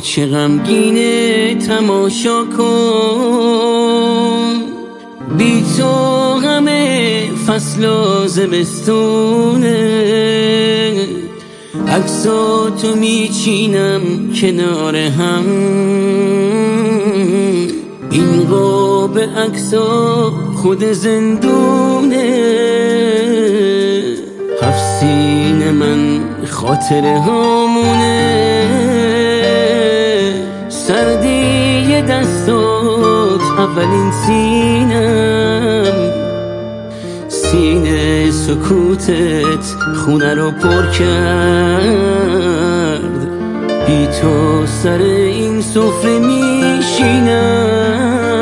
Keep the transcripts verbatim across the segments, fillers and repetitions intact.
چه غمگینه تماشا کن، بی تو همه فصل و زمستونه. عکساتو میچینم کنار هم، این قاب عکسا خود زندونه. هفت سینه من خاطره هامونه، سردی دستات اولین سینم. سینه سکوتت خونه رو پر کرد، بی تو سر این سفره میشینم.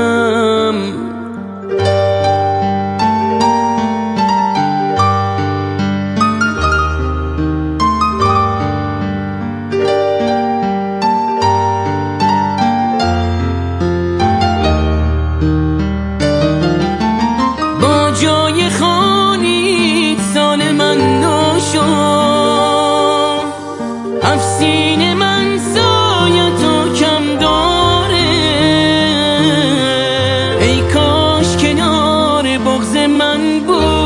با جای خانید سال من ناشو، افسین من سایتو کم داره. ای کاش کنار بغض من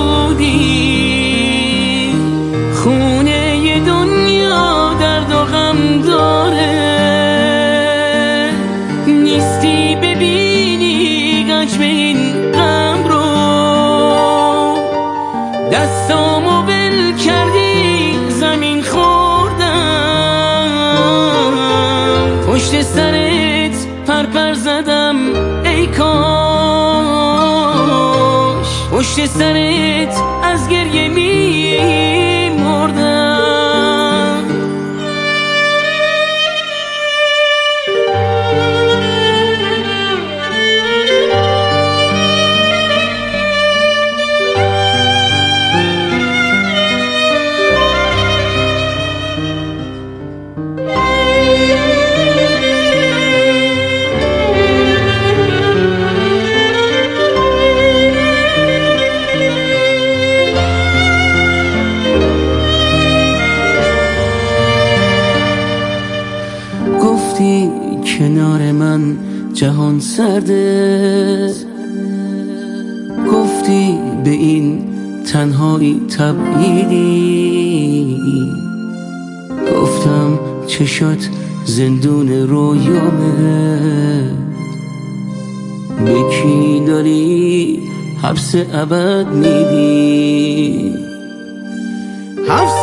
بودی، خونه ی دنیا درد و غم داره. نیستی ببینی گچ به این غم رو، دستامو ول کردی زمین خوردم. پشت سرت پرپر زدم ای کاش، پشت سرت از گریه میمردم. گفتی کنار من جهان سرده، گفتی به این تنهایی تبعیدی. گفتم چشات زندون رویامه، به کی داری حبس ابد میدی؟